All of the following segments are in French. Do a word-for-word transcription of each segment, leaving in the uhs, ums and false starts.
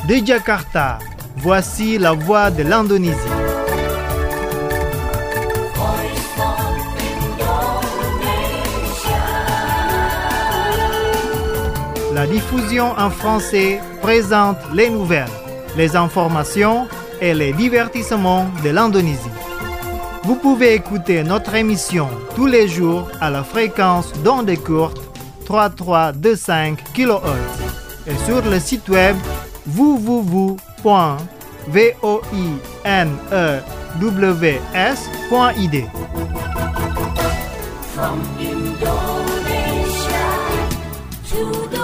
De Jakarta, voici la voix de l'Indonésie. La diffusion en français présente les nouvelles, les informations et les divertissements de l'Indonésie. Vous pouvez écouter notre émission tous les jours à la fréquence d'onde courte trois mille trois cent vingt-cinq kilohertz et sur le site web w w w point voinews point i d. From Indonesia to the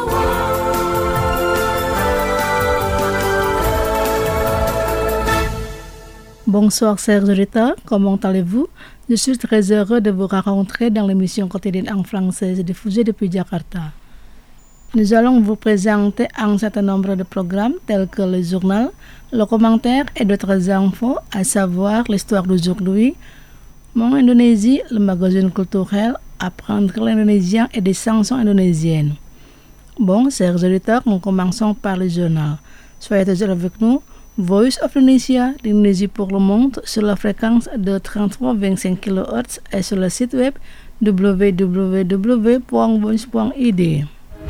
Bonsoir chers auditeurs, comment allez-vous? Je suis très heureux de vous rencontrer dans l'émission quotidienne en français diffusée depuis Jakarta. Nous allons vous présenter un certain nombre de programmes tels que le journal, le commentaire et d'autres infos, à savoir l'histoire d'aujourd'hui, Mon Indonésie, le magazine culturel, apprendre l'indonésien et des chansons indonésiennes. Bon, chers auditeurs, nous commençons par le journal. Soyez toujours avec nous. Voice of Indonesia, l'Indonésie pour le monde, sur la fréquence de trente-trois virgule vingt-cinq kilohertz et sur le site web w w w point voice point i d.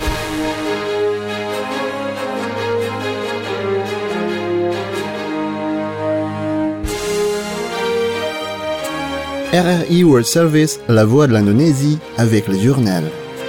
R R I World Service, la voix de l'Indonésie, avec le journal.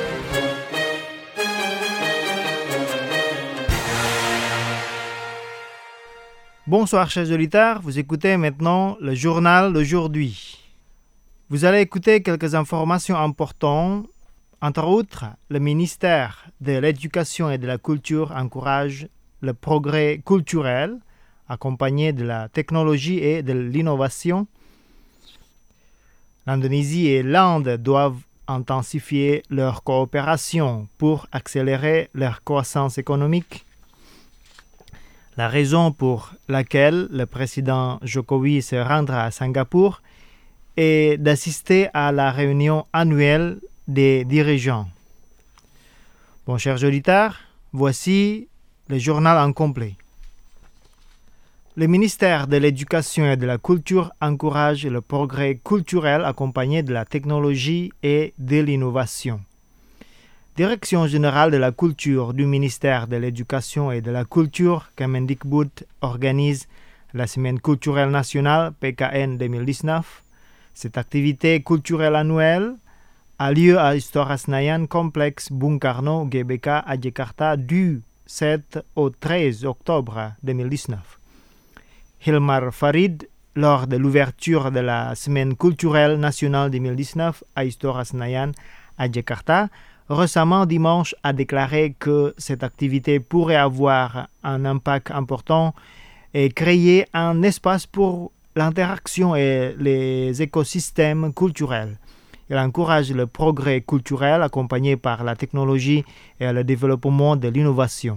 Bonsoir chers auditeurs, vous écoutez maintenant le journal d'aujourd'hui. Vous allez écouter quelques informations importantes. Entre autres, le ministère de l'Éducation et de la Culture encourage le progrès culturel, accompagné de la technologie et de l'innovation. L'Indonésie et l'Inde doivent intensifier leur coopération pour accélérer leur croissance économique. La raison pour laquelle le président Jokowi se rendra à Singapour est d'assister à la réunion annuelle des dirigeants. Bon, chers auditeurs, voici le journal en complet. Le ministère de l'Éducation et de la Culture encourage le progrès culturel accompagné de la technologie et de l'innovation. Direction générale de la culture du ministère de l'Éducation et de la Culture, Kemendikbud, organise la Semaine culturelle nationale P K N deux mille dix-neuf. Cette activité culturelle annuelle a lieu à Istora Senayan, complexe Bung Karno, G B K, à Jakarta, du sept au treize octobre deux mille dix-neuf. Hilmar Farid, lors de l'ouverture de la Semaine culturelle nationale deux mille dix-neuf à Istora Senayan, à Jakarta, récemment dimanche a déclaré que cette activité pourrait avoir un impact important et créer un espace pour l'interaction et les écosystèmes culturels. Il encourage le progrès culturel accompagné par la technologie et le développement de l'innovation.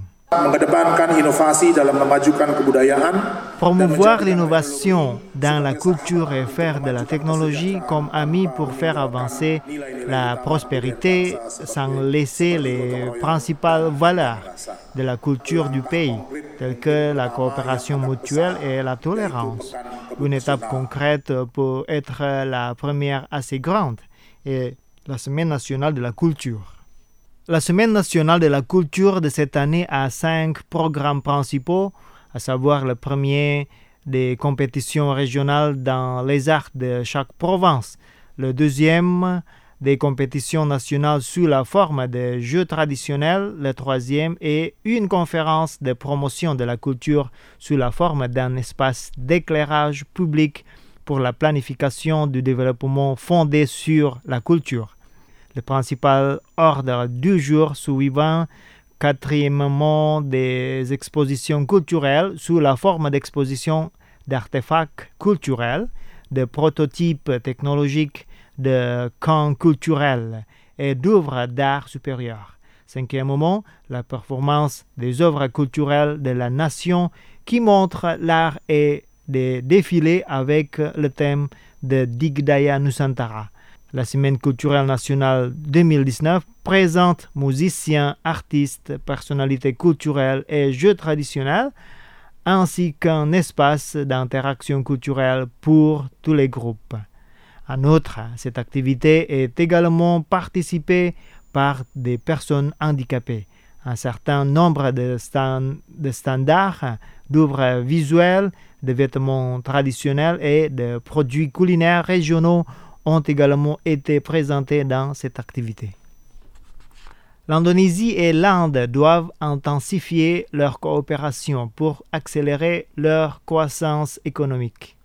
Promouvoir l'innovation dans la culture et faire de la technologie comme ami pour faire avancer la prospérité sans laisser les principales valeurs de la culture du pays, telles que la coopération mutuelle et la tolérance. Une étape concrète peut être la première assez grande et la Semaine nationale de la culture. La Semaine nationale de la culture de cette année a cinq programmes principaux, à savoir le premier des compétitions régionales dans les arts de chaque province, le deuxième des compétitions nationales sous la forme de jeux traditionnels, le troisième est une conférence de promotion de la culture sous la forme d'un espace d'éclairage public pour la planification du développement fondé sur la culture. Le principal ordre du jour suivant, quatrièmement, des expositions culturelles sous la forme d'expositions d'artefacts culturels, de prototypes technologiques, de camps culturels et d'œuvres d'art supérieur. Cinquième moment, la performance des œuvres culturelles de la nation qui montre l'art et des défilés avec le thème de Digdaya Nusantara. La Semaine culturelle nationale deux mille dix-neuf présente musiciens, artistes, personnalités culturelles et jeux traditionnels ainsi qu'un espace d'interaction culturelle pour tous les groupes. En outre, cette activité est également participée par des personnes handicapées. Un certain nombre de, stand, de standards d'œuvres visuelles, de vêtements traditionnels et de produits culinaires régionaux ont également été présentés dans cette activité. L'Indonésie et l'Inde doivent intensifier leur coopération pour accélérer leur croissance économique.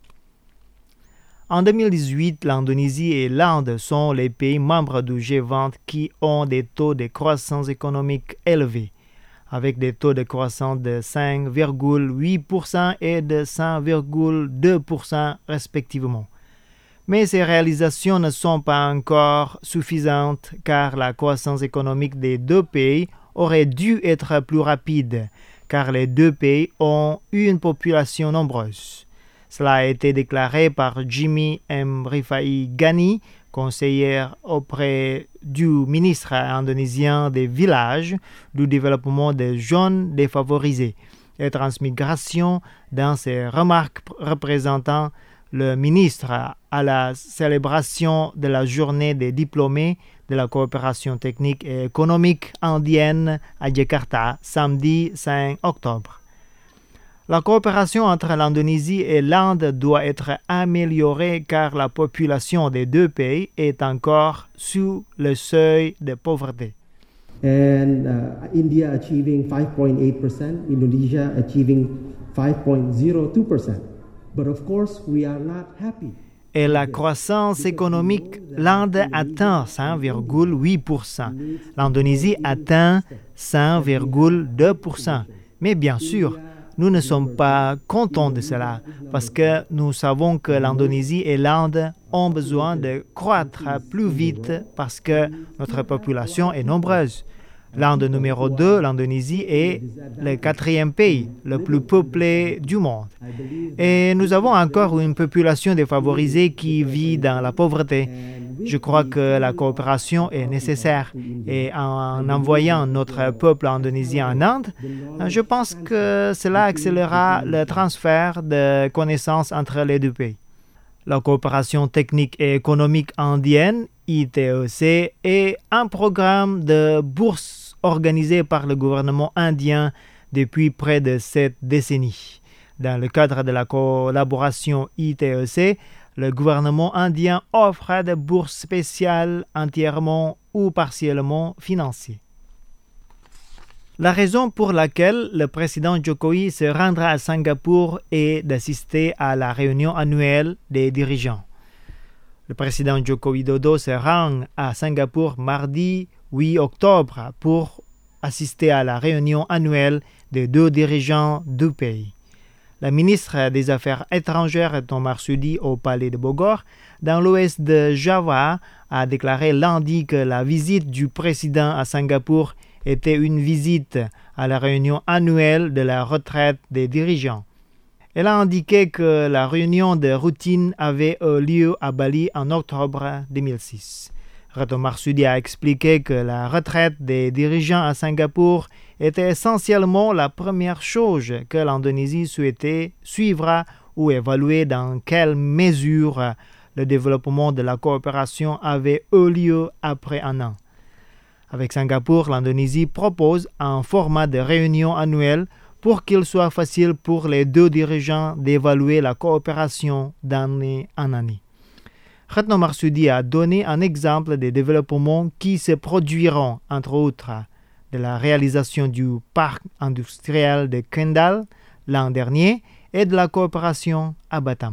En deux mille dix-huit, l'Indonésie et l'Inde sont les pays membres du G vingt qui ont des taux de croissance économique élevés, avec des taux de croissance de cinq virgule huit pour cent et de cinq virgule deux pour cent respectivement. Mais ces réalisations ne sont pas encore suffisantes car la croissance économique des deux pays aurait dû être plus rapide car les deux pays ont une population nombreuse. Cela a été déclaré par Jimmy M. Rifai Gani, conseiller auprès du ministre indonésien des villages, du développement des jeunes défavorisés et transmigration dans ses remarques représentant le ministre à la célébration de la journée des diplômés de la coopération technique et économique indienne à Jakarta, samedi cinq octobre. La coopération entre l'Indonésie et l'Inde doit être améliorée car la population des deux pays est encore sous le seuil de pauvreté. And uh, India achieving five point eight percent, Indonesia achieving five point zero two percent. But of course, we are not happy. Et la croissance économique, l'Inde atteint cinq virgule huit pour cent. L'Indonésie atteint cinq virgule deux pour cent. Mais bien sûr, nous ne sommes pas contents de cela parce que nous savons que l'Indonésie et l'Inde ont besoin de croître plus vite parce que notre population est nombreuse. L'Inde numéro deux, l'Indonésie, est le quatrième pays le plus peuplé du monde. Et nous avons encore une population défavorisée qui vit dans la pauvreté. Je crois que la coopération est nécessaire. Et en envoyant notre peuple indonésien en Inde, je pense que cela accélérera le transfert de connaissances entre les deux pays. La coopération technique et économique indienne, I T E C, est un programme de bourse organisé par le gouvernement indien depuis près de sept décennies. Dans le cadre de la collaboration I T E C, le gouvernement indien offre des bourses spéciales entièrement ou partiellement financées. La raison pour laquelle le président Jokowi se rendra à Singapour est d'assister à la réunion annuelle des dirigeants. Le président Joko Widodo se rend à Singapour mardi huit octobre pour assister à la réunion annuelle des deux dirigeants du pays. La ministre des Affaires étrangères Retno Marsudi au palais de Bogor, dans l'ouest de Java, a déclaré lundi que la visite du président à Singapour était une visite à la réunion annuelle de la retraite des dirigeants. Elle a indiqué que la réunion de routine avait eu lieu à Bali en octobre deux mille six. Retno Marsudi a expliqué que la retraite des dirigeants à Singapour était essentiellement la première chose que l'Indonésie souhaitait suivre ou évaluer dans quelle mesure le développement de la coopération avait eu lieu après un an. Avec Singapour, l'Indonésie propose un format de réunion annuelle pour qu'il soit facile pour les deux dirigeants d'évaluer la coopération d'année en année. Retno Marsudi a donné un exemple des développements qui se produiront, entre autres, de la réalisation du parc industriel de Kendal l'an dernier et de la coopération à Batam.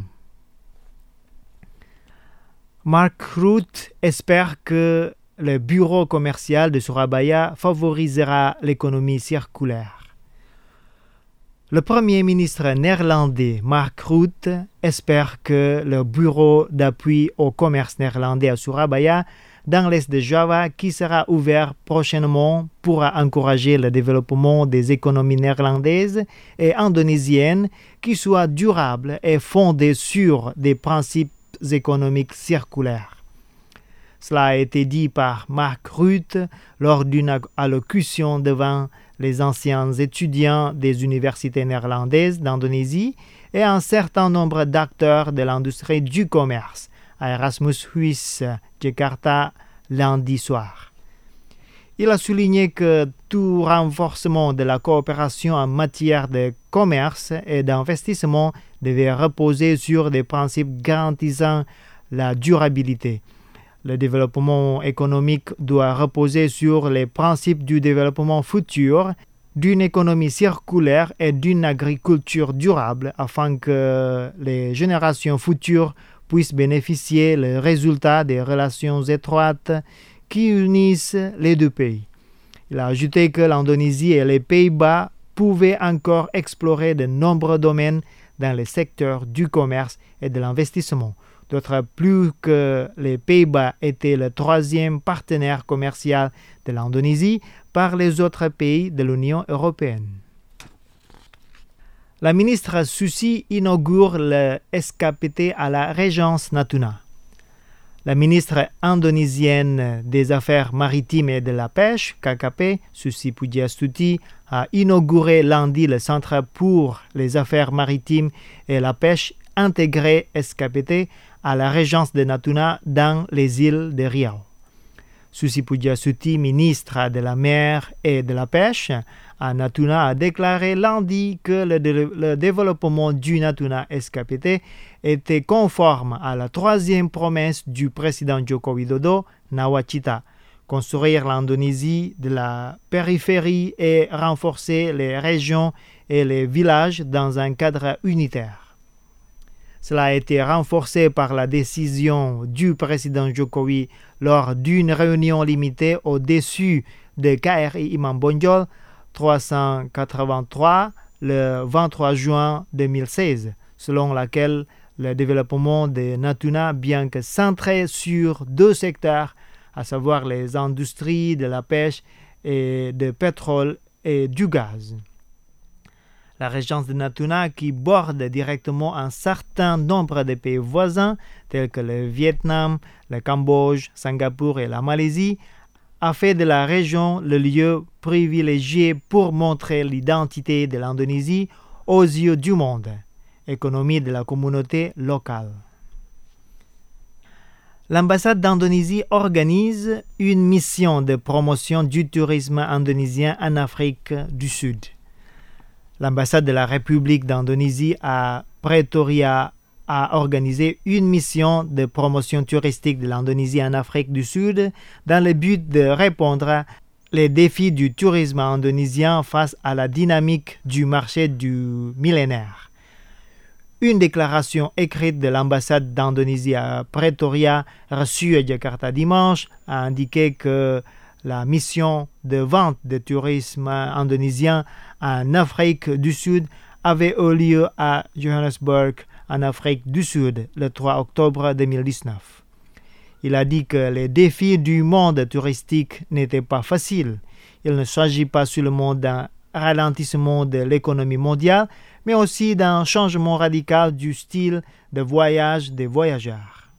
Mark Rutte espère que le bureau commercial de Surabaya favorisera l'économie circulaire. Le Premier ministre néerlandais Mark Rutte espère que le bureau d'appui au commerce néerlandais à Surabaya, dans l'est de Java, qui sera ouvert prochainement, pourra encourager le développement des économies néerlandaises et indonésiennes qui soient durables et fondées sur des principes économiques circulaires. Cela a été dit par Mark Rutte lors d'une allocution devant les anciens étudiants des universités néerlandaises d'Indonésie et un certain nombre d'acteurs de l'industrie du commerce à Erasmus Huis, Jakarta, lundi soir. Il a souligné que tout renforcement de la coopération en matière de commerce et d'investissement devait reposer sur des principes garantissant la durabilité. Le développement économique doit reposer sur les principes du développement futur, d'une économie circulaire et d'une agriculture durable afin que les générations futures puissent bénéficier les résultats des relations étroites qui unissent les deux pays. Il a ajouté que l'Indonésie et les Pays-Bas pouvaient encore explorer de nombreux domaines dans les secteurs du commerce et de l'investissement. D'autant plus que les Pays-Bas étaient le troisième partenaire commercial de l'Indonésie par les autres pays de l'Union européenne. La ministre Susi inaugure le S K P T à la Régence Natuna. La ministre indonésienne des Affaires maritimes et de la pêche, K K P, Susi Pujiastuti, a inauguré lundi le Centre pour les affaires maritimes et la pêche intégré S K P T à la Régence de Natuna dans les îles de Riau. Susi Pujiastuti, ministre de la mer et de la pêche à Natuna, a déclaré lundi que le, dé- le développement du Natuna S K P T était conforme à la troisième promesse du président Joko Widodo, Nawacita, construire l'Indonésie de la périphérie et renforcer les régions et les villages dans un cadre unitaire. Cela a été renforcé par la décision du président Jokowi lors d'une réunion limitée au-dessus de K R I Imam Bonjol trois cent quatre-vingt-trois le vingt-trois juin deux mille seize, selon laquelle le développement de Natuna, bien que centré sur deux secteurs, à savoir les industries de la pêche et de pétrole et du gaz. La Régence de Natuna, qui borde directement un certain nombre de pays voisins, tels que le Vietnam, le Cambodge, Singapour et la Malaisie, a fait de la région le lieu privilégié pour montrer l'identité de l'Indonésie aux yeux du monde, économie de la communauté locale. L'ambassade d'Indonésie organise une mission de promotion du tourisme indonésien en Afrique du Sud. L'ambassade de la République d'Indonésie à Pretoria a organisé une mission de promotion touristique de l'Indonésie en Afrique du Sud dans le but de répondre aux défis du tourisme indonésien face à la dynamique du marché du millénaire. Une déclaration écrite de l'ambassade d'Indonésie à Pretoria, reçue à Jakarta dimanche, a indiqué que la mission de vente de tourisme indonésien en Afrique du Sud avait eu lieu à Johannesburg, en Afrique du Sud, le trois octobre deux mille dix-neuf. Il a dit que les défis du monde touristique n'étaient pas faciles. Il ne s'agit pas seulement d'un ralentissement de l'économie mondiale, mais aussi d'un changement radical du style de voyage des voyageurs.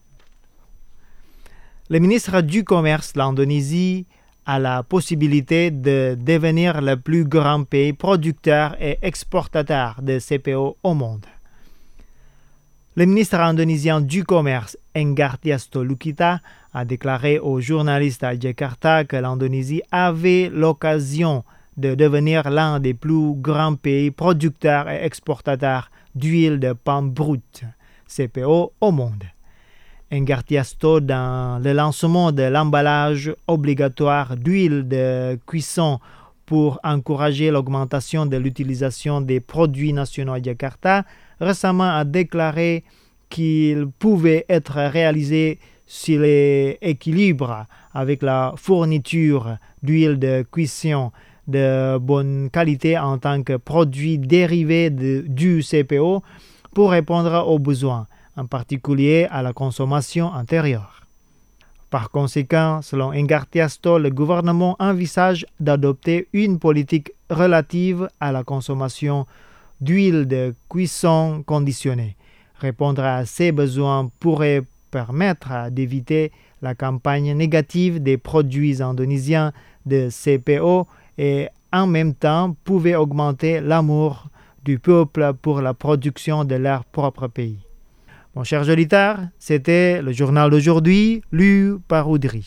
Le ministre du Commerce de l'Indonésie a la possibilité de devenir le plus grand pays producteur et exportateur de C P O au monde. Le ministre indonésien du Commerce, Enggartia Stolokita, a déclaré aux journalistes à Jakarta que l'Indonésie avait l'occasion de devenir l'un des plus grands pays producteurs et exportateurs d'huile de palme brute, C P O, au monde. Enggartia Sto, dans le lancement de l'emballage obligatoire d'huile de cuisson pour encourager l'augmentation de l'utilisation des produits nationaux à Jakarta, récemment a déclaré qu'il pouvait être réalisé si l'équilibre avec la fourniture d'huile de cuisson de bonne qualité en tant que produit dérivé de, du C P O pour répondre aux besoins, en particulier à la consommation intérieure. Par conséquent, selon Enggartia Sto, le gouvernement envisage d'adopter une politique relative à la consommation d'huile de cuisson conditionnée. Répondre à ces besoins pourrait permettre d'éviter la campagne négative des produits indonésiens de C P O et en même temps pouvaient augmenter l'amour du peuple pour la production de leur propre pays. Mon cher auditeurs, c'était le journal d'aujourd'hui, lu par Audrey.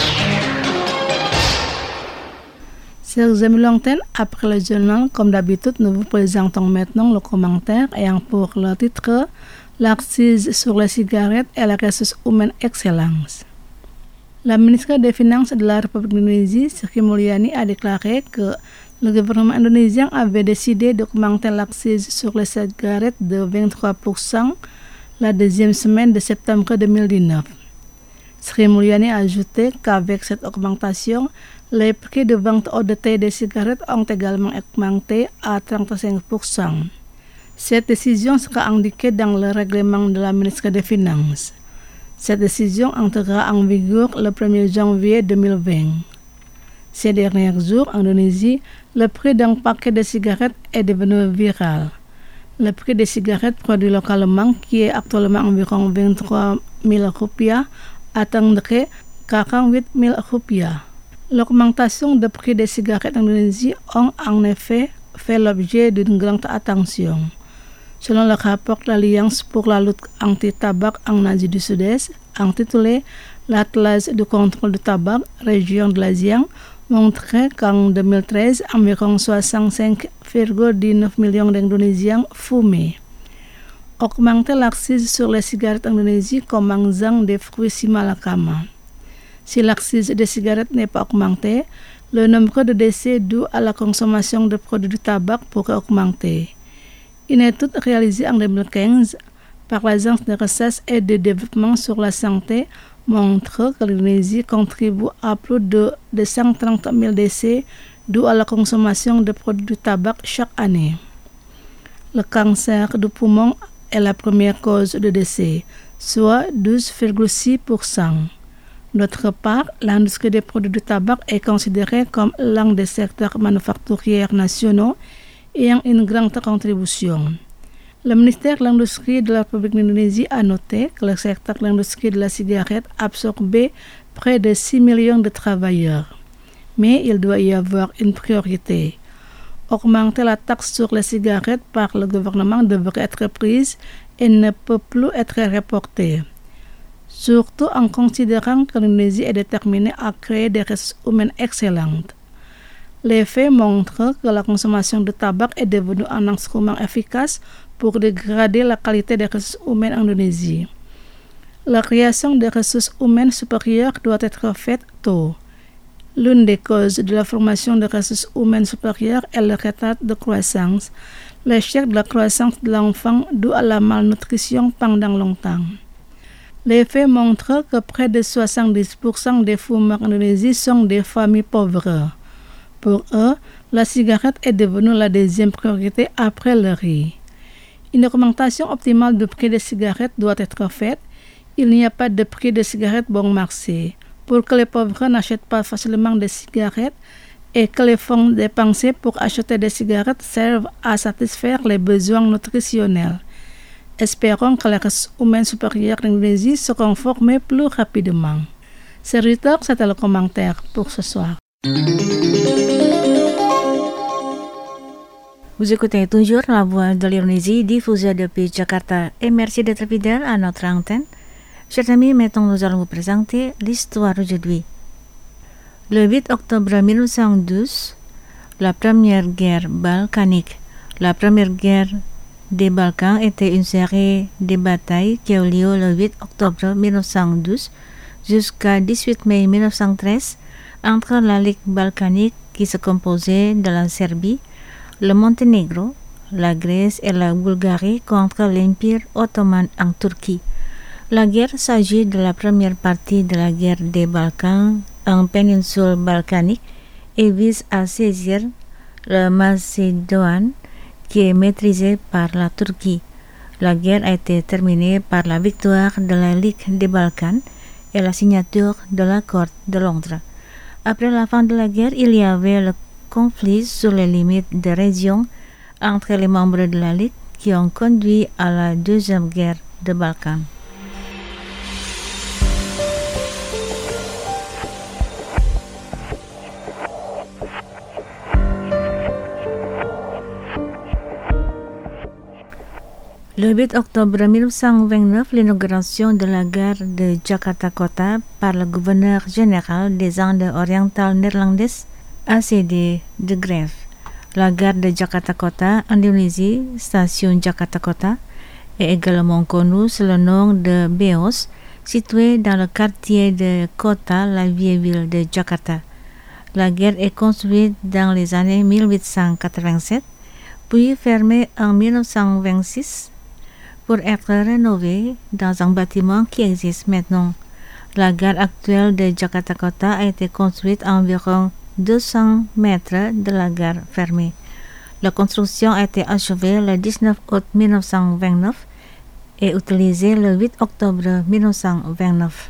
Chers amis l'antenne, après le journal, comme d'habitude, nous vous présentons maintenant le commentaire ayant pour le titre « L'accise sur les cigarettes et la ressource humaine excellence ». La ministre des Finances de la République d'Indonésie, Sri Mulyani, a déclaré que le gouvernement indonésien avait décidé d'augmenter l'accise sur les cigarettes de vingt-trois pour cent la deuxième semaine de septembre deux mille dix-neuf. Sri Mulyani a ajouté qu'avec cette augmentation, les prix de vente au détail des cigarettes ont également augmenté à trente-cinq pour cent. Cette décision sera indiquée dans le règlement de la ministre des Finances. Cette décision entrera en vigueur le premier janvier deux mille vingt. Ces derniers jours, en Indonésie, le prix d'un paquet de cigarettes est devenu viral. Le prix des cigarettes produites localement, qui est actuellement environ vingt-trois mille rupiah, atteindrait quarante-huit mille rupiah. L'augmentation du prix des cigarettes en Indonésie a en effet fait l'objet d'une grande attention. Selon le rapport de l'Alliance pour la lutte anti-tabac en Asie du Sud-Est, intitulé l'Atlas du contrôle du tabac, région de l'ASEAN, montrait qu'en deux mille treize, environ soixante-cinq virgule dix-neuf millions d'Indonésiens fumaient. Augmenter l'accise sur les cigarettes en Indonésie commençant des fruits si malakama. Si l'accise des cigarettes n'est pas augmentée, le nombre de décès dus à la consommation de produits du tabac pourrait augmenter. Une étude réalisée en deux mille quinze par l'Agence de recherche et de développement sur la santé montre que l'Indonésie contribue à plus de deux cent trente mille décès dus à la consommation de produits du tabac chaque année. Le cancer du poumon est la première cause de décès, soit douze virgule six pour cent. D'autre part, l'industrie des produits du tabac est considérée comme l'un des secteurs manufacturiers nationaux ayant une grande contribution. Le ministère de l'Industrie de la République d'Indonésie a noté que le secteur de l'industrie de la cigarette absorbait près de six millions de travailleurs. Mais il doit y avoir une priorité. Augmenter la taxe sur les cigarettes par le gouvernement devrait être prise et ne peut plus être reportée. Surtout en considérant que l'Indonésie est déterminée à créer des ressources humaines excellentes. Les faits montrent que la consommation de tabac est devenue un instrument efficace pour dégrader la qualité des ressources humaines en Indonésie. La création des ressources humaines supérieures doit être faite tôt. L'une des causes de la formation des ressources humaines supérieures est le retard de croissance, l'échec de la croissance de l'enfant dû à la malnutrition pendant longtemps. Les faits montrent que près de soixante-dix pour cent des fumeurs en Indonésie sont des familles pauvres. Pour eux, la cigarette est devenue la deuxième priorité après le riz. Une augmentation optimale du prix des cigarettes doit être faite. Il n'y a pas de prix de cigarettes bon marché. Pour que les pauvres n'achètent pas facilement des cigarettes et que les fonds dépensés pour acheter des cigarettes servent à satisfaire les besoins nutritionnels. Espérons que les ressources humaines supérieures d'Indonésie seront formées plus rapidement. Serviteur, c'était le commentaire pour ce soir. Vous écoutez toujours la voix de l'Indonésie diffusée depuis Jakarta et merci d'être fidèle à notre antenne. Chers amis, maintenant nous allons vous présenter l'histoire d'aujourd'hui. Le huit octobre mille neuf cent douze, la première guerre balkanique, la première guerre des Balkans était une série de batailles qui ont lieu le huit octobre mille neuf cent douze jusqu'à dix-huit mai mille neuf cent treize entre la Ligue balkanique qui se composait de la Serbie, le Monténégro, la Grèce et la Bulgarie contre l'Empire ottoman en Turquie. La guerre s'agit de la première partie de la guerre des Balkans en péninsule balkanique et vise à saisir le Macédoine qui est maîtrisé par la Turquie. La guerre a été terminée par la victoire de la Ligue des Balkans et la signature de l'accord de Londres. Après la fin de la guerre, il y avait le conflit sur les limites des régions entre les membres de la Ligue qui ont conduit à la deuxième guerre des Balkans. Le huit octobre mille neuf cent vingt-neuf, l'inauguration de la gare de Jakarta Kota par le gouverneur général des Indes orientales néerlandaises a cédé de grève. La gare de Jakarta Kota, Indonésie, station Jakarta Kota, est également connue sous le nom de Beos, située dans le quartier de Kota, la vieille ville de Jakarta. La gare est construite dans les années mille huit cent quatre-vingt-sept, puis fermée en mille neuf cent vingt-six pour être rénovée dans un bâtiment qui existe maintenant. La gare actuelle de Jakarta Kota a été construite à environ deux cents mètres de la gare fermée. La construction a été achevée le dix-neuf août mille neuf cent vingt-neuf et utilisée le huit octobre mille neuf cent vingt-neuf.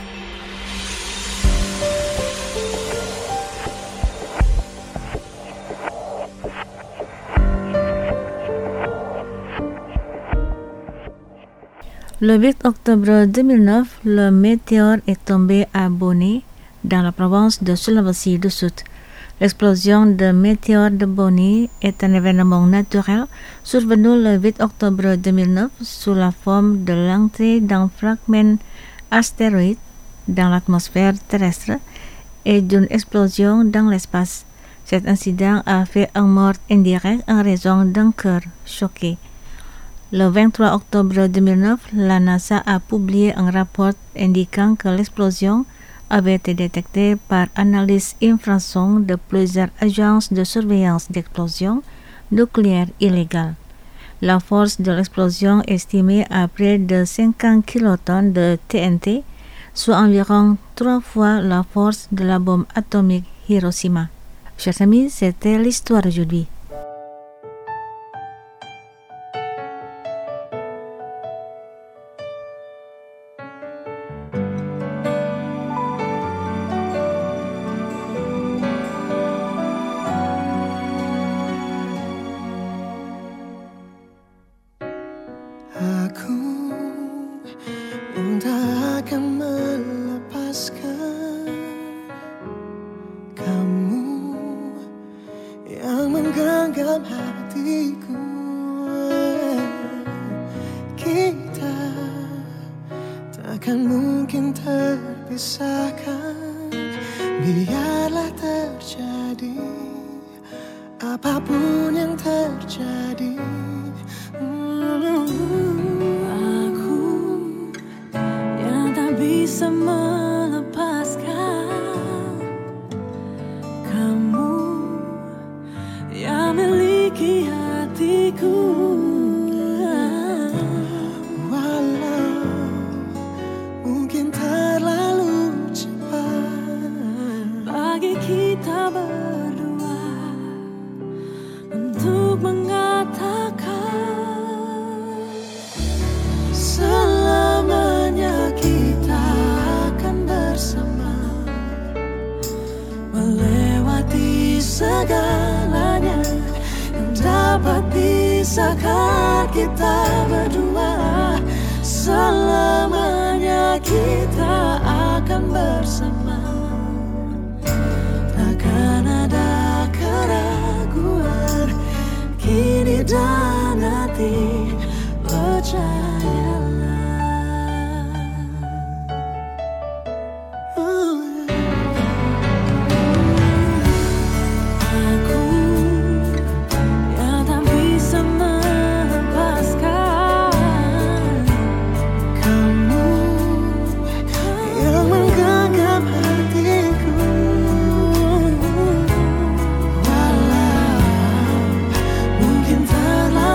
Le huit octobre deux mille neuf, le météore est tombé à Boni, dans la province de Sulawesi du Sud. L'explosion de météore de Boni est un événement naturel survenu le huit octobre deux mille neuf sous la forme de l'entrée d'un fragment astéroïde dans l'atmosphère terrestre et d'une explosion dans l'espace. Cet incident a fait un mort indirect en raison d'un cœur choqué. Le vingt-trois octobre deux mille neuf, la NASA a publié un rapport indiquant que l'explosion avait été détectée par analyse infrason de plusieurs agences de surveillance d'explosion nucléaire illégale. La force de l'explosion est estimée à près de cinquante kilotonnes de T N T, soit environ trois fois la force de la bombe atomique Hiroshima. Chers amis, c'était l'histoire d'aujourd'hui. Aku yang tak akan melepaskan kamu yang menggenggam hatiku. Kita takkan mungkin terpisahkan, biarlah terjadi apapun yang terjadi. Bisa melepaskan kamu yang miliki hatiku. Walau mungkin terlalu cepat bagi kita berdua untuk mengatakan selamanya kita bersama, melewati segalanya yang dapat pisahkan kita berdua. Selamanya kita akan bersama, takkan ada keraguan kini dan nanti, percayalah. Terlalu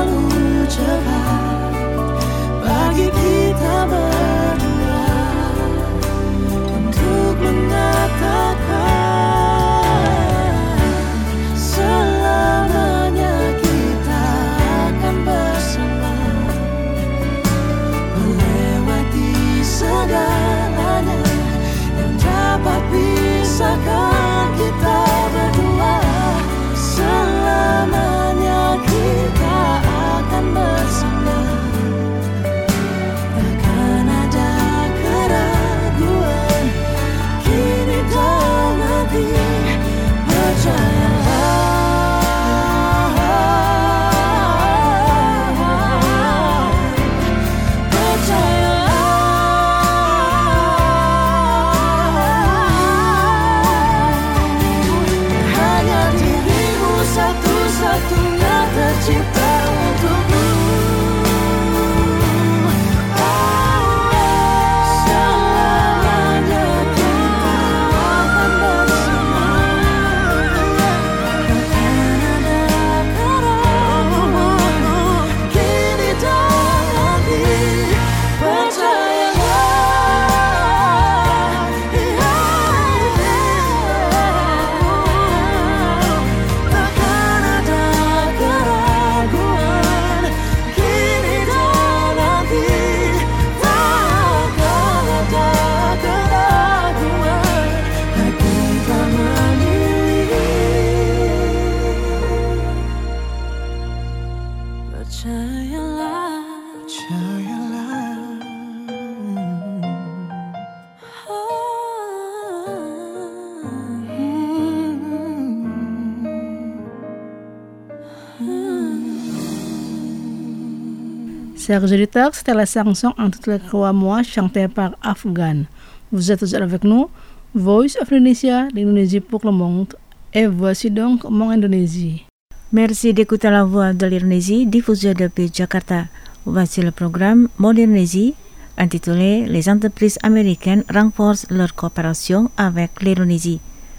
Chers auditeurs, c'était la chanson En toutes les trois mois chantée par Afghan. Vous êtes toujours avec nous, Voice of Indonesia, l'Indonésie pour le monde. Et voici donc Mon Indonésie. Merci d'écouter la voix de l'Indonésie diffusée depuis Jakarta. Voici le programme Mon Indonésie, intitulé Les entreprises américaines renforcent leur coopération avec l'Indonésie.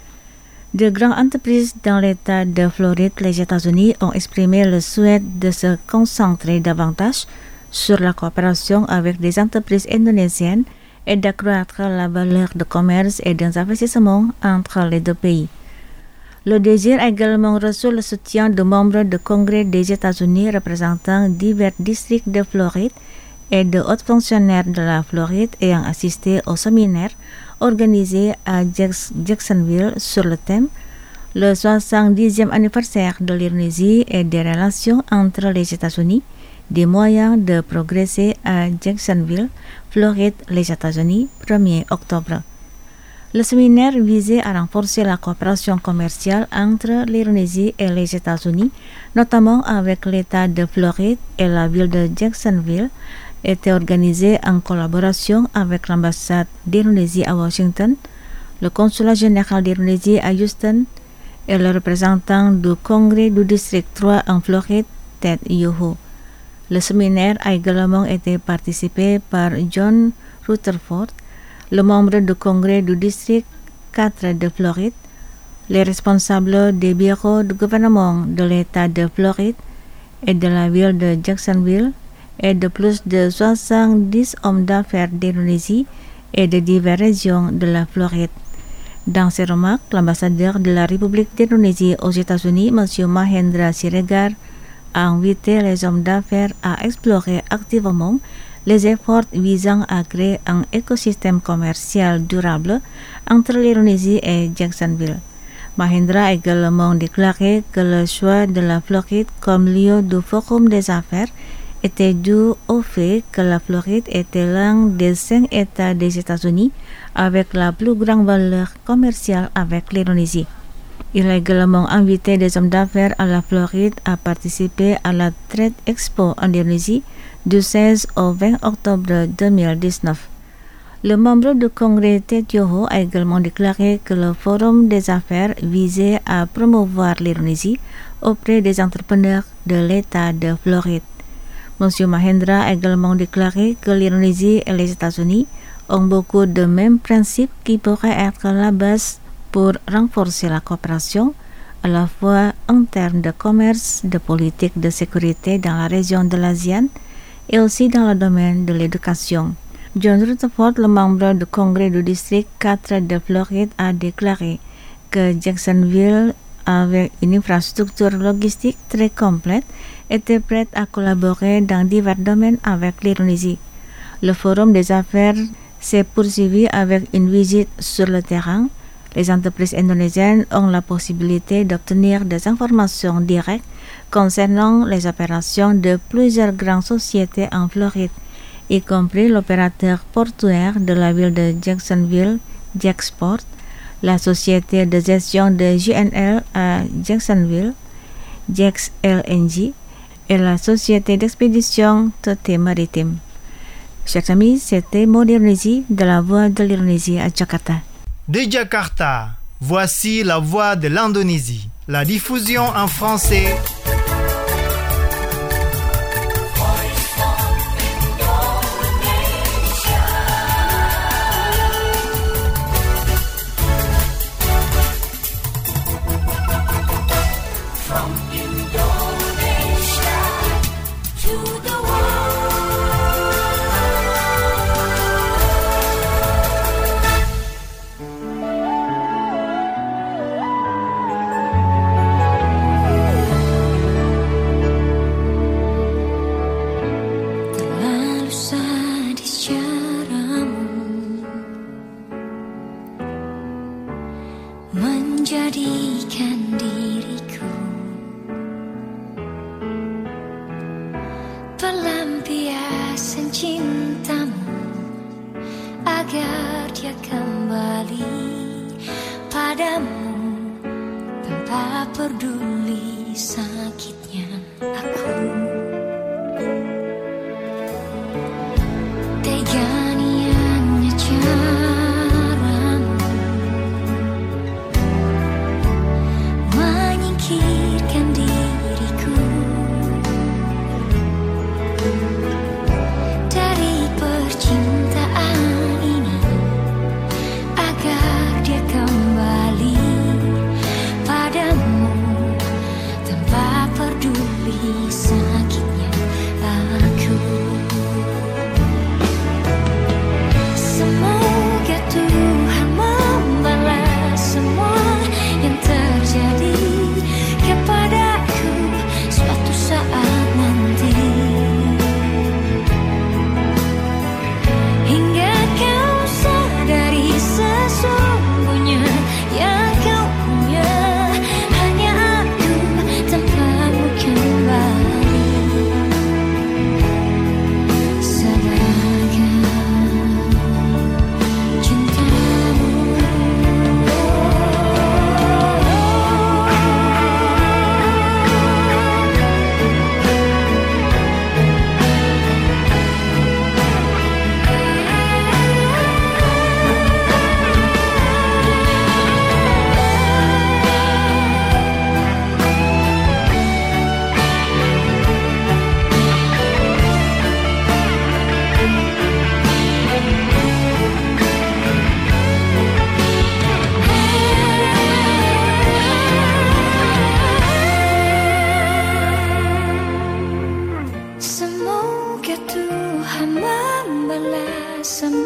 De grandes entreprises dans l'État de Floride, les États-Unis, ont exprimé le souhait de se concentrer davantage sur la coopération avec des entreprises indonésiennes et d'accroître la valeur de commerce et d'investissement entre les deux pays. Le désir a également reçu le soutien de membres du Congrès des États-Unis représentant divers districts de Floride et de hauts fonctionnaires de la Floride ayant assisté au séminaire organisé à Jacksonville sur le thème « Le soixante-dixième anniversaire de l'Indonésie et des relations entre les États-Unis, des moyens de progresser à Jacksonville, Floride, les États-Unis, premier octobre ». Le séminaire visait à renforcer la coopération commerciale entre l'Indonésie et les États-Unis, notamment avec l'État de Floride et la ville de Jacksonville, était organisé en collaboration avec l'ambassade d'Indonésie à Washington, le consulat général d'Indonésie à Houston et le représentant du Congrès du district trois en Floride, Ted Yoho. Le séminaire a également été participé par John Rutherford, le membre du Congrès du district quatre de Floride, les responsables des bureaux du gouvernement de l'État de Floride et de la ville de Jacksonville, et de plus de soixante-dix hommes d'affaires d'Indonésie et de diverses régions de la Floride. Dans ses remarques, l'ambassadeur de la République d'Indonésie aux États-Unis, M. Mahendra Siregar, a invité les hommes d'affaires à explorer activement les efforts visant à créer un écosystème commercial durable entre l'Indonésie et Jacksonville. Mahendra a également déclaré que le choix de la Floride comme lieu du Forum des affaires était dû au fait que la Floride était l'un des cinq États des États-Unis avec la plus grande valeur commerciale avec l'Indonésie. Il a également invité des hommes d'affaires à la Floride à participer à la Trade Expo en Indonésie du seize au vingt octobre deux mille dix-neuf. Le membre du Congrès Ted Yoho a également déclaré que le Forum des affaires visait à promouvoir l'Indonésie auprès des entrepreneurs de l'État de Floride. M. Mahendra a également déclaré que l'Indonésie et les États-Unis ont beaucoup de mêmes principes qui pourraient être la base pour renforcer la coopération, à la fois en termes de commerce, de politique de sécurité dans la région de l'ASEAN et aussi dans le domaine de l'éducation. John Rutherford, le membre du Congrès du district quatre de Floride, a déclaré que Jacksonville, avec une infrastructure logistique très complète, était prête à collaborer dans divers domaines avec l'Indonésie. Le Forum des affaires s'est poursuivi avec une visite sur le terrain. Les entreprises indonésiennes ont la possibilité d'obtenir des informations directes concernant les opérations de plusieurs grandes sociétés en Floride, y compris l'opérateur portuaire de la ville de Jacksonville, Jacksport, la société de gestion de J N L à Jacksonville, Jax L N G, et la société d'expédition Toté Maritime. Chers amis, c'était Mon Indonésie de la Voix de l'Indonésie à Jakarta. De Jakarta, voici la Voix de l'Indonésie. La diffusion en français. Menjadikan diriku pelampiasan cintamu agar dia kembali padamu tanpa peduli sakitnya aku.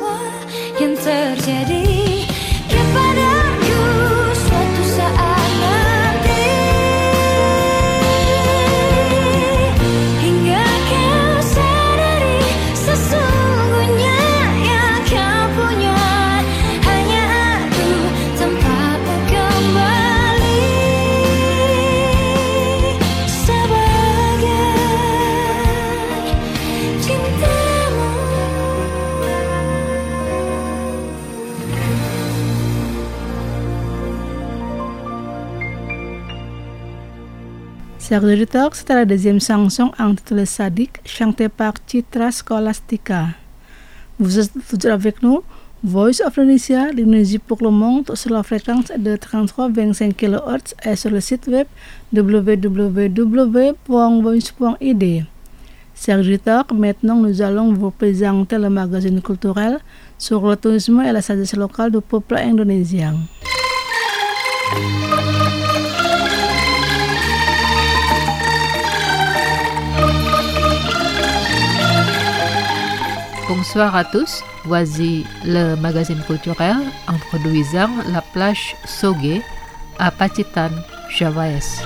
semua yang terjadi kepadaku suatu saat nanti, hingga kau sadari sesungguhnya yang kau punya hanya aku tanpamu kembali sebagai cintamu. Chers auditeurs, c'était la deuxième chanson intitulée Sadik, chantée par Citra Scholastica. Vous êtes toujours avec nous, Voice of Indonesia, l'Indonésie pour le monde, sur la fréquence de trente-trois virgule vingt-cinq kilohertz et sur le site web w w w point voice point i d. Chers auditeurs, maintenant nous allons vous présenter le magazine culturel sur le tourisme et la sagesse locale du peuple indonésien. Bonsoir à tous, voici le magazine culturel introduisant la plage Soge à Pacitan, Javaes.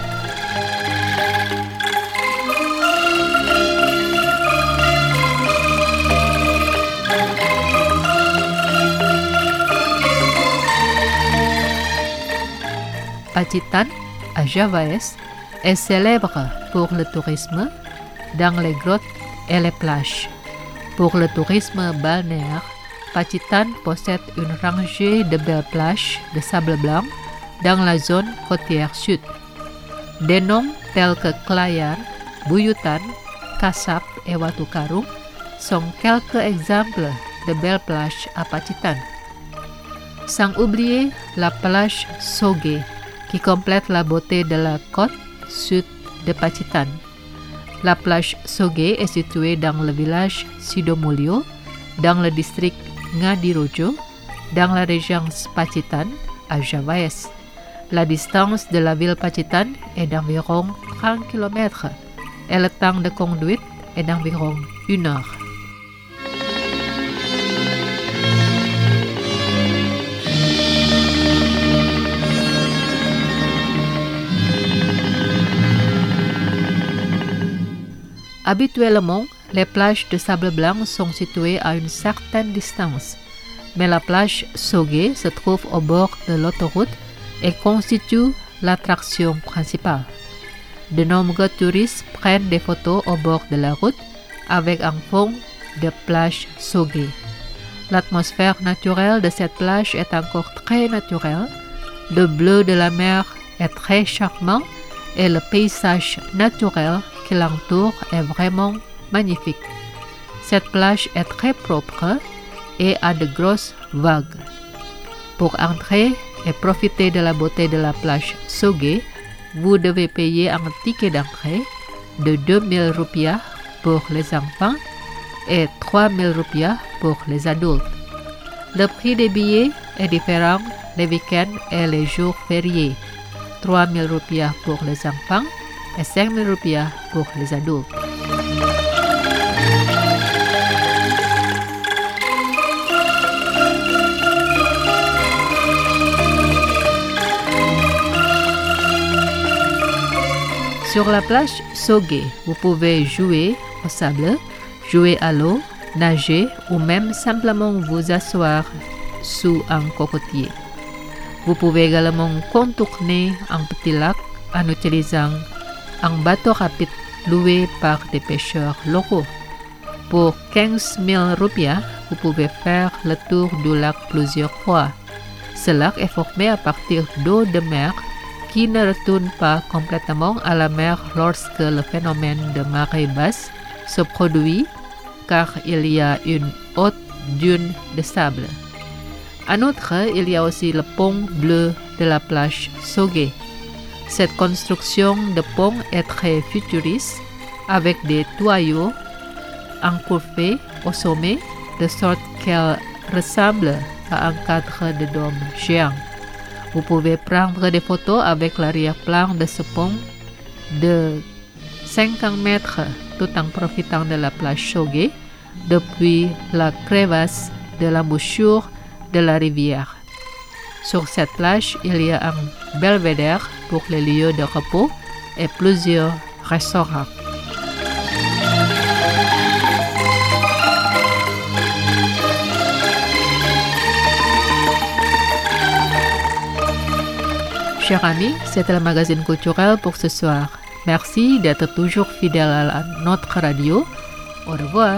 Pacitan, à Javaes, est célèbre pour le tourisme dans les grottes et les plages. Pour le tourisme balnéaire, Pacitan possède une rangée de belles plages de sable blanc dans la zone côtière sud. Des noms tels que Klayar, Buyutan, Kasap et Watu Karung sont quelques exemples de belles plages à Pacitan. Sans oublier la plage Soge, qui complète la beauté de la côte sud de Pacitan. La plage Soge est située dans le village Sidomulyo, dans le district Ngadirojo, dans la région Pacitan, à Javaes. La distance de la ville Pacitan est d'environ trente kilomètres et le temps de conduite est d'environ une heure. Habituellement, les plages de sable blanc sont situées à une certaine distance, mais la plage Soge se trouve au bord de l'autoroute et constitue l'attraction principale. De nombreux touristes prennent des photos au bord de la route avec un fond de plage Soge. L'atmosphère naturelle de cette plage est encore très naturelle, le bleu de la mer est très charmant et le paysage naturel qui l'entoure est vraiment magnifique. Cette plage est très propre et a de grosses vagues. Pour entrer et profiter de la beauté de la plage Soge, vous devez payer un ticket d'entrée de deux mille rupiah pour les enfants et trois mille rupiah pour les adultes. Le prix des billets est différent les week-ends et les jours fériés. trois mille rupiah pour les enfants et cinq mille rupiah pour les adultes. Sur la plage Soge, vous pouvez jouer au sable, jouer à l'eau, nager ou même simplement vous asseoir sous un cocotier. Vous pouvez également contourner un petit lac en utilisant un bateau rapide loué par des pêcheurs locaux. Pour quinze mille rupiah, vous pouvez faire le tour du lac plusieurs fois. Ce lac est formé à partir d'eau de mer qui ne retourne pas complètement à la mer lorsque le phénomène de marée basse se produit, car il y a une haute dune de sable. En outre, il y a aussi le pont bleu de la plage Soge. Cette construction de pont est très futuriste, avec des tuyaux encurvés au sommet, de sorte qu'elle ressemble à un cadre de dôme géant. Vous pouvez prendre des photos avec l'arrière-plan de ce pont de cinquante mètres tout en profitant de la plage Soge depuis la crevasse de l'embouchure de la rivière. Sur cette plage, il y a un belvédère pour les lieux de repos et plusieurs restaurants. Chers amis, c'était le magazine culturel pour ce soir. Merci d'être toujours fidèle à notre radio. Au revoir.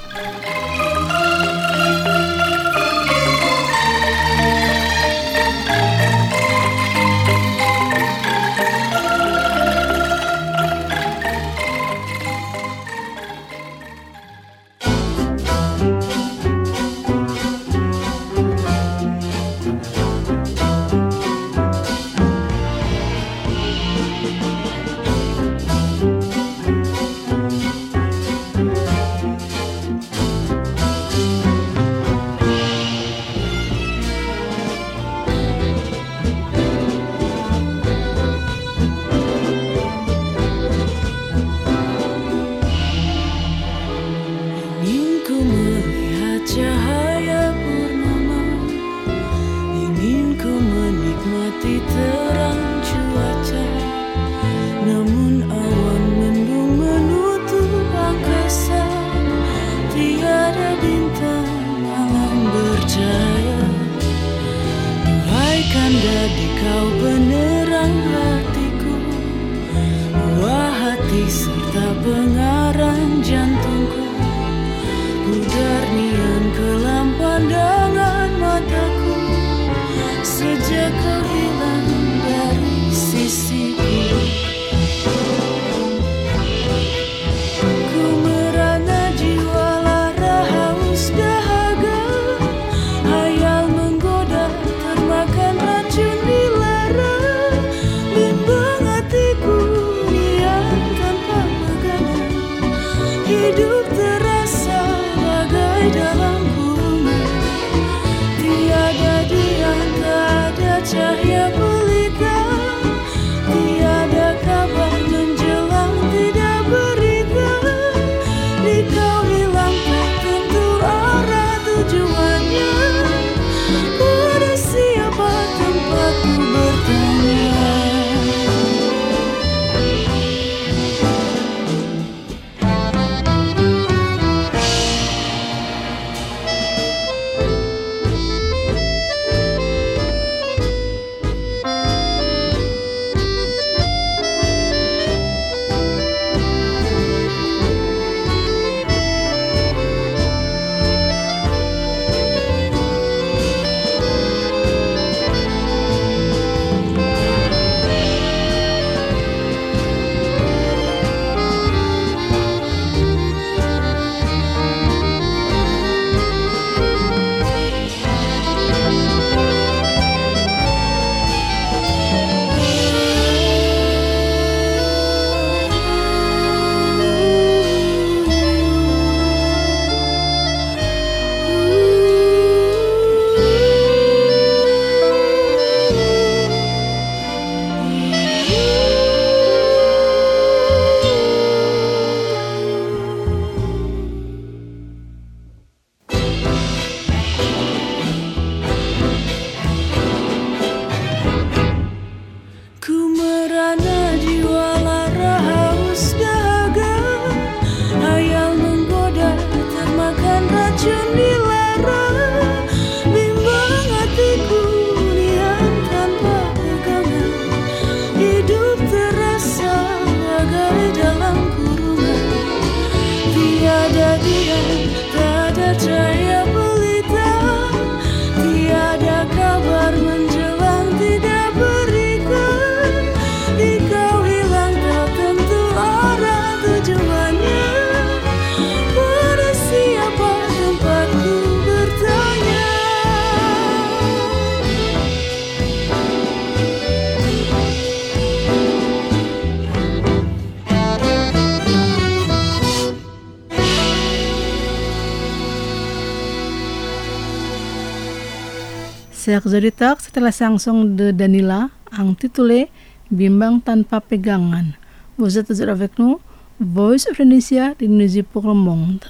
Chers auditeurs, c'était la chanson de Danila intitulée Bimbang tanpa pegangan. Vous êtes toujours avec nous, Voice of Indonesia d'Indonésie pour le monde.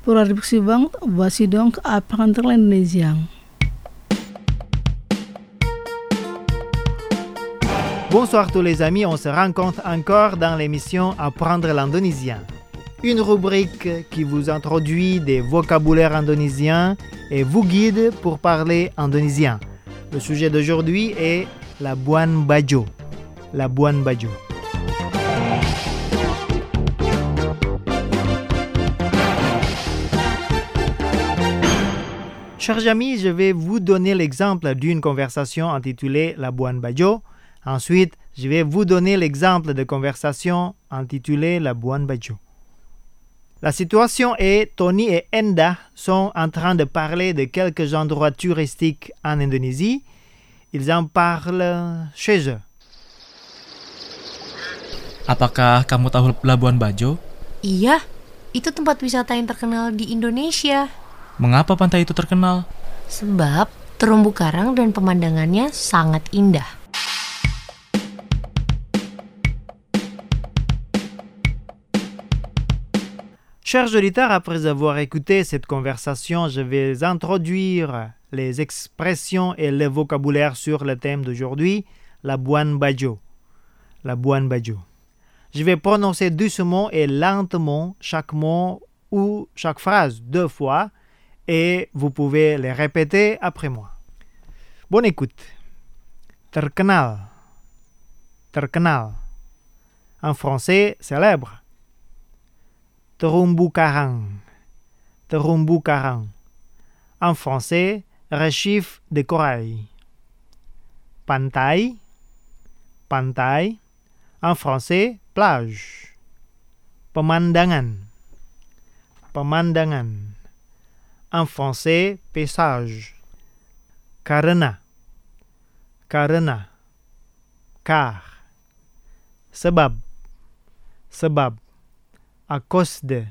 Pour la rubrique suivante, voici donc apprendre l'indonésien. Bonsoir tous les amis, on se rencontre encore dans l'émission Apprendre l'indonésien. Une rubrique qui vous introduit des vocabulaires indonésiens et vous guide pour parler indonésien. Le sujet d'aujourd'hui est Labuan Bajo. Labuan Bajo. Chers amis, je vais vous donner l'exemple d'une conversation intitulée Labuan Bajo. Ensuite, je vais vous donner l'exemple de conversation intitulée Labuan Bajo. La situation est Tony et Endah sont en train de parler de quelques endroits touristiques en Indonésie. Ils en parlent chez eux. Apakah kamu tahu Labuan Bajo? Iya, itu tempat wisata yang terkenal di Indonesia. Mengapa pantai itu terkenal? Sebab terumbu karang dan pemandangannya sangat indah. Chers auditeurs, après avoir écouté cette conversation, je vais introduire les expressions et le vocabulaire sur le thème d'aujourd'hui, Labuan Bajo. Labuan Bajo. Je vais prononcer doucement et lentement chaque mot ou chaque phrase deux fois et vous pouvez les répéter après moi. Bonne écoute. Terkenal. Terkenal. En français, célèbre. Terumbu karang. Terumbu karang. En français, récif de corail. Pantai. Pantai. En français, plage. Pemandangan. Pemandangan. En français, paysage. Karena. Karena. Car. Sebab. Sebab. À cause de.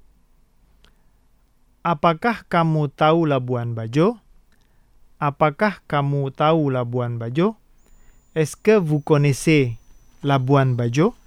Apakah kamu tahu Labuan Bajo? Apakah kamu tahu Labuan Bajo? Est-ce que vous connaissez Labuan Bajo?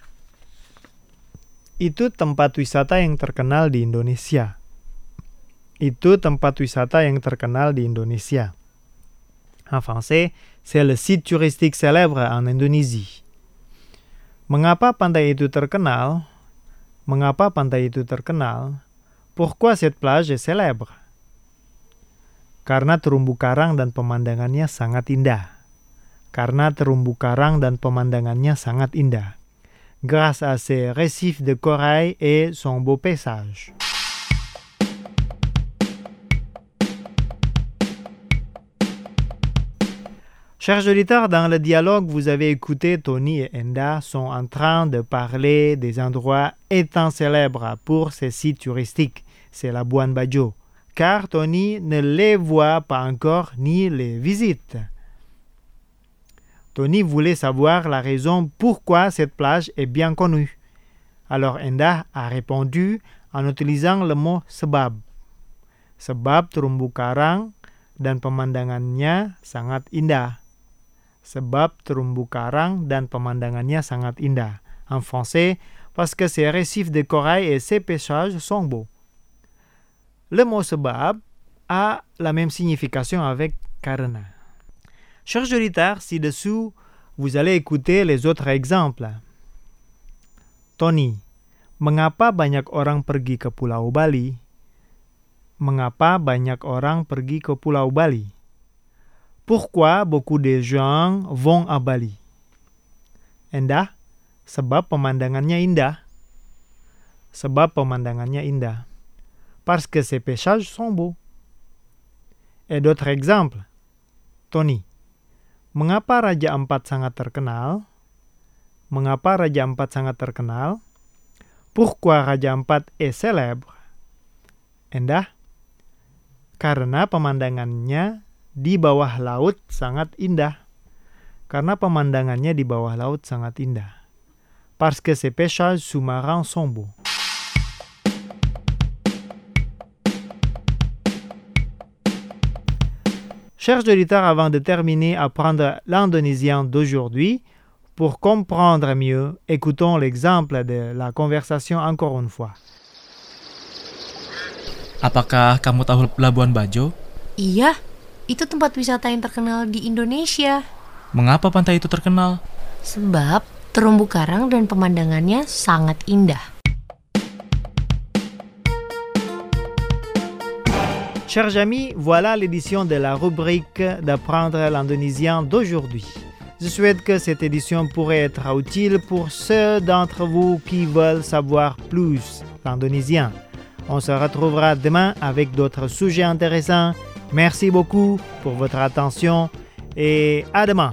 Itu tempat wisata yang terkenal di Indonesia. Itu tempat wisata yang terkenal di Indonesia. En français, c'est le site touristique célèbre en Indonésie. Mengapa pantai itu terkenal? Mengapa pantai itu terkenal? Pourquoi cette plage est célèbre? Karena terumbu karang dan pemandangannya sangat indah. Karena terumbu karang dan pemandangannya sangat indah. Grâce à ses récifs de corail et son beau paysage. Chers auditeurs, dans le dialogue, vous avez écouté Tony et Endah sont en train de parler des endroits étant célèbres pour ces sites touristiques. C'est Labuan Bajo. Car Tony ne les voit pas encore ni les visite. Tony voulait savoir la raison pourquoi cette plage est bien connue. Alors Endah a répondu en utilisant le mot sebab. Sebab terumbu karang dan pemandangannya sangat indah. Sebab terumbu karang dan pemandangannya sangat indah. En français, parce que ces récifs de corail et ces paysages sont beaux. Le mot sebab a la même signification avec karena. Chers auditeurs, ci-dessous, vous allez écouter les autres exemples. Tony, mengapa banyak orang pergi ke Pulau Bali? Mengapa banyak orang pergi ke Pulau Bali? Pourquoi beaucoup de gens vont à Bali? Endah, sebab pemandangannya indah. Sebab pemandangannya indah. Parce que ces paysages sont beaux. Et d'autres exemples. Tony, mengapa Raja Ampat sangat terkenal? Mengapa Raja Ampat sangat terkenal? Pourquoi Raja Ampat est célèbre? Endah, karena pemandangannya di bawah laut sangat indah. Karena pemandangannya di bawah laut sangat indah. Parce que ces paysages sous-marins sont beaux. Chers auditeurs, avant de terminer à apprendre l'indonésien d'aujourd'hui, pour comprendre mieux, écoutons l'exemple de la conversation encore une fois. Apakah kamu tahu Labuan Bajo? Iya, itu tempat wisata yang terkenal di Indonesia. Mengapa pantai itu terkenal? Sebab terumbu karang dan pemandangannya sangat indah. Chers amis, voilà l'édition de la rubrique d'apprendre l'indonésien d'aujourd'hui. Je souhaite que cette édition pourrait être utile pour ceux d'entre vous qui veulent savoir plus l'indonésien. On se retrouvera demain avec d'autres sujets intéressants. Merci beaucoup pour votre attention et à demain.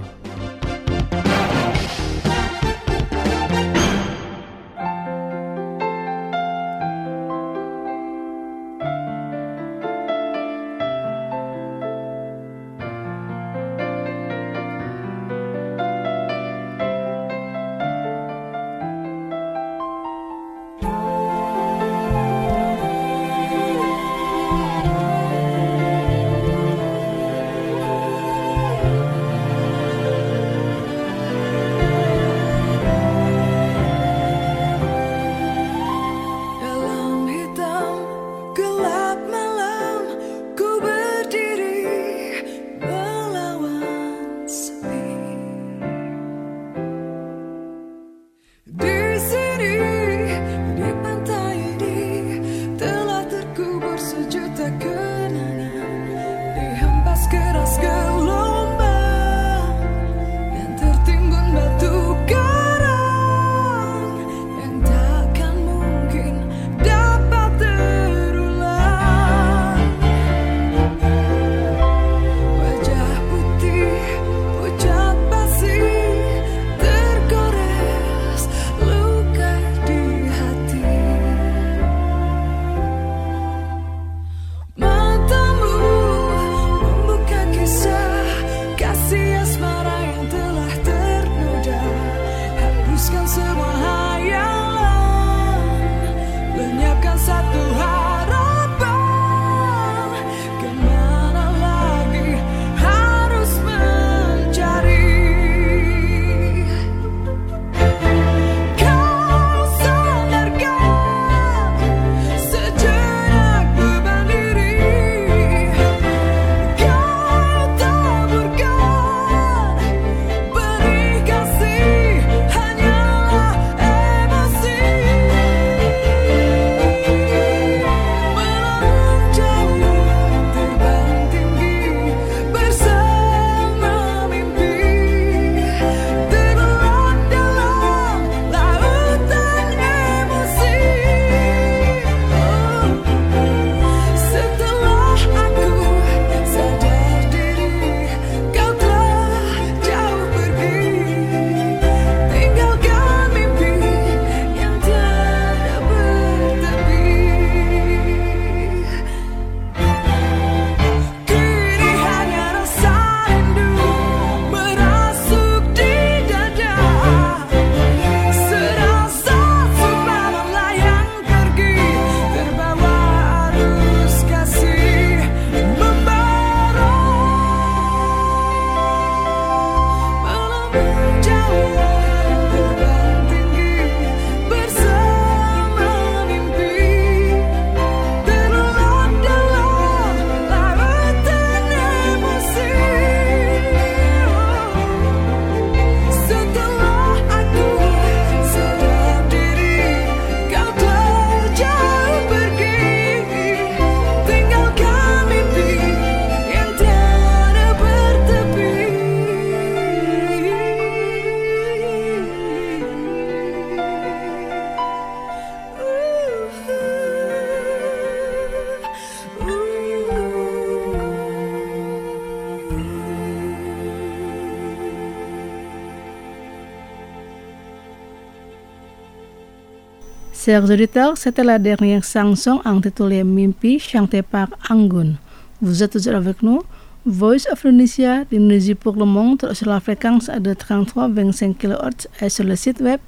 Chers auditeurs, c'était la dernière chanson intitulée Mimpi chantée par Anggun. Vous êtes toujours avec nous, Voice of Indonesia, d'Indonésie pour le monde, sur la fréquence de trente-trois virgule vingt-cinq kilohertz et sur le site web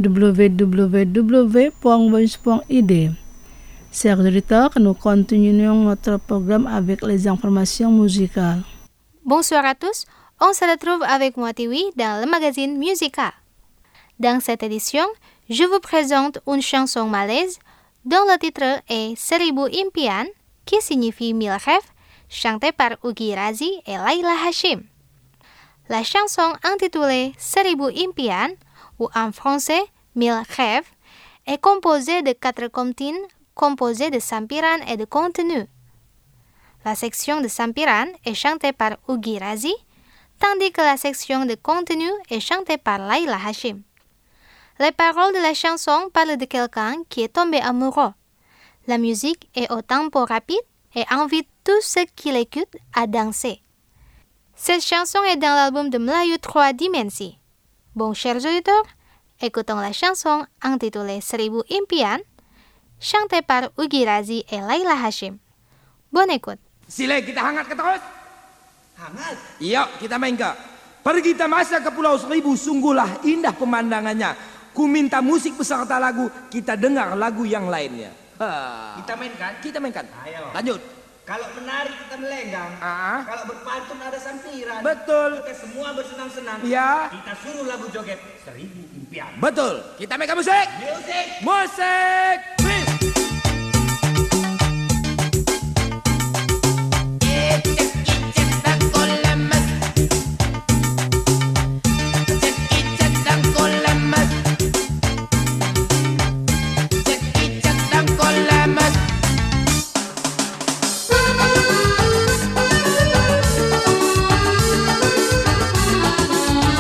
w w w point voice point i d. Chers auditeurs, nous continuons notre programme avec les informations musicales. Bonsoir à tous, on se retrouve avec moi Tiwi dans le magazine Musica. Dans cette édition, je vous présente une chanson malaise dont le titre est Seribu Impian qui signifie Mille Rêves, chantée par Ugi Razi et Laila Hashim. La chanson intitulée Seribu Impian, ou en français Mille Rêves, est composée de quatre comptines composées de sampiran et de contenu. La section de sampiran est chantée par Ugi Razi, tandis que la section de contenu est chantée par Laila Hashim. Les paroles de la chanson parlent de quelqu'un qui est tombé amoureux. La musique est au tempo rapide et invite tous ceux qui l'écoutent à danser. Cette chanson est dans l'album de Melayu Trois Dimensi. Bon, chers auditeurs, écoutons la chanson intitulée Seribu Impian, chantée par Ugi Razi et Laila Hashim. Bonne écoute. Sile, kita hangat ke terus? Hangat? Iya, kita main ke. Pergi kita masa ke Pulau Seribu, sungguhlah indah pemandangannya. Ku minta musik beserta lagu, kita dengar lagu yang lainnya. Ha. Kita mainkan? Kita mainkan. Ayo. Lanjut. Kalau menari kita melenggang, ah. Kalau berpantun ada sampiran. Betul. Kita semua bersenang-senang. Ya. Kita suruh lagu joget Seribu Impian. Betul. Kita mainkan musik. Musik. Musik. Please.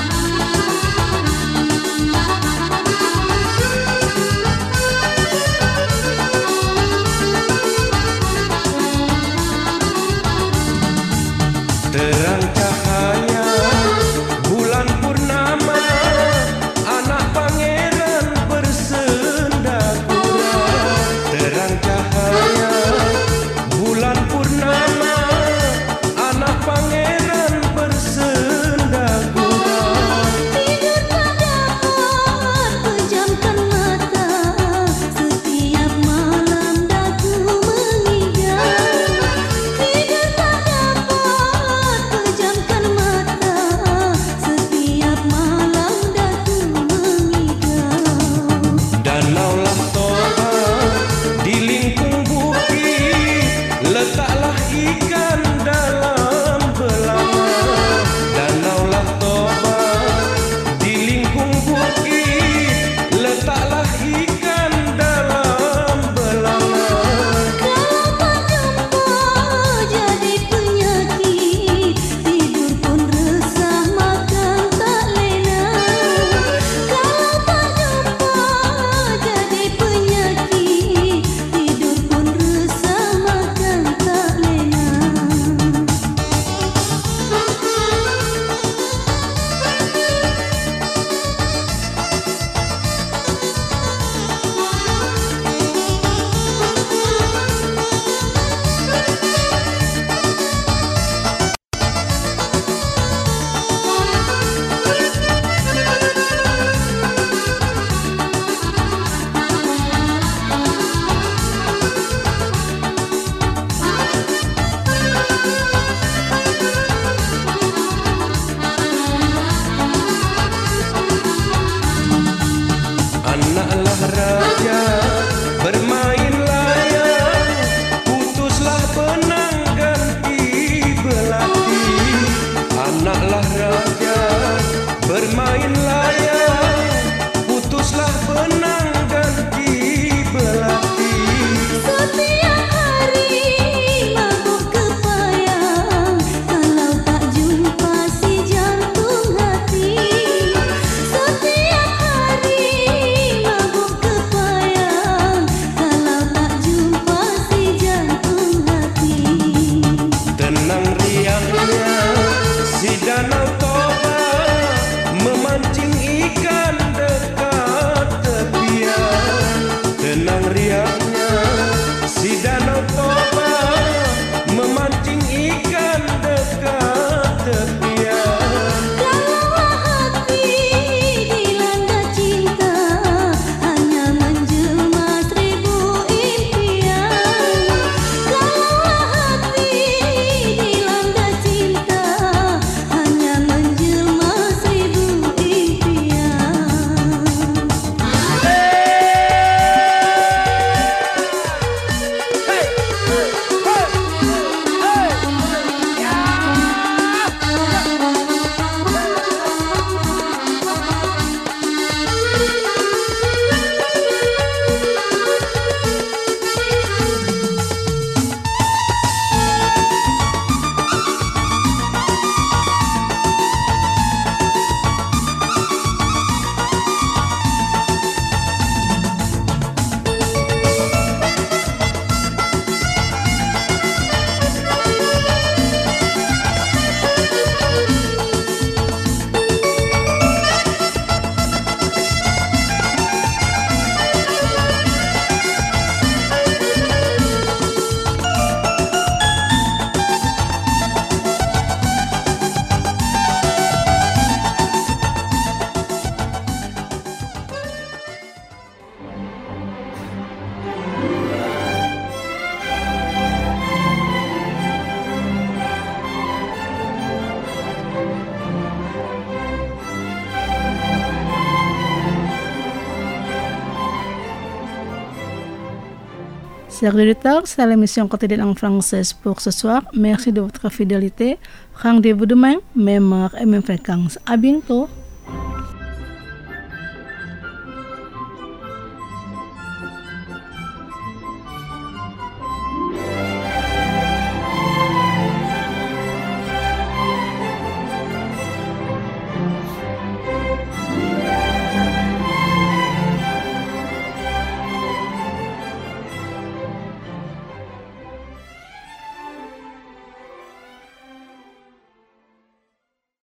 Seribu Chers auditeurs, c'est l'émission quotidienne en français pour ce soir. Merci de votre fidélité. Rendez-vous demain, même heure et même fréquence. À bientôt.